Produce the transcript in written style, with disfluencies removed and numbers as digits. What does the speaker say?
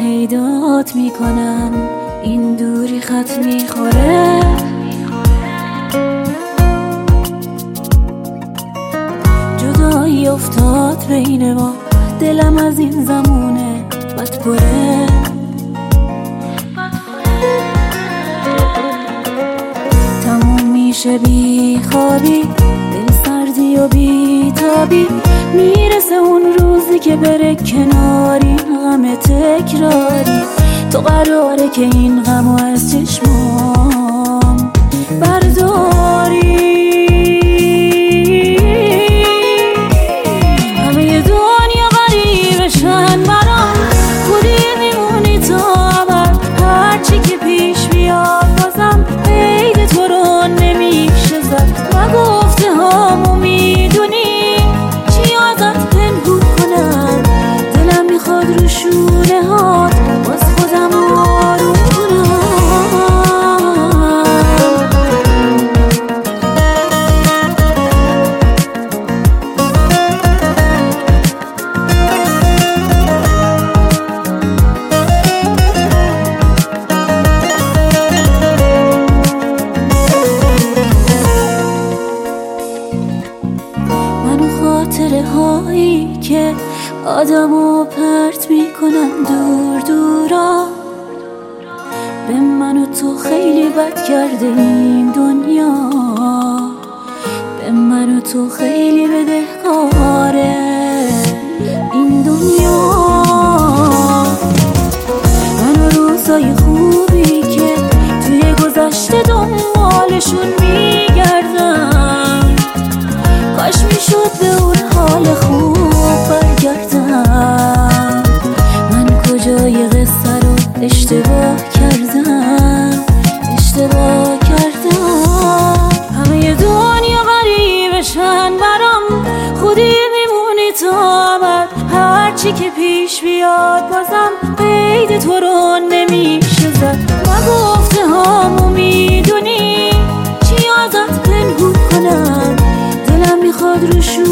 پیدات میکنم، این دوری خط میخوره. جدایی افتاد بین ما، دلم از این زمونه بد پره. تموم میشه بی خوابی، دل سردی و بی تابی، میرسه اون روزی که بره کناری غم تکراری. تو قراره که این غمو از چشمام برداری. همه دنیا غریبشن برام، خودی میمونی تا ابد. هرچی که پیش بیاد بازم قید تو رو نمیشه زد. و گفته هامو میدونی چی ازت پنهون کنم، دلم میخواد رو شونه هات باز خودم آروم کنم. منو خاطره هایی که آدمو پرت میکنن دور دورا، به من و تو خیلی بد کرده این دنیا. به من و تو خیلی بدهکاره این دنیا. من و روزای خوبی که توی گذشته دنبالشون میگردم، کاش میشد به اون حال خوب برگردم. من کجای قصه رو اشتباه کردم، اشتباه کردم. همه دنیا غریبشن برام، خودی میمونی تا ابد. هرچی که پیش بیاد بازم قید تو رو نمیشه زد. و گفته هامو میدونی چی ازت پنهون کنم، دلم میخواد رو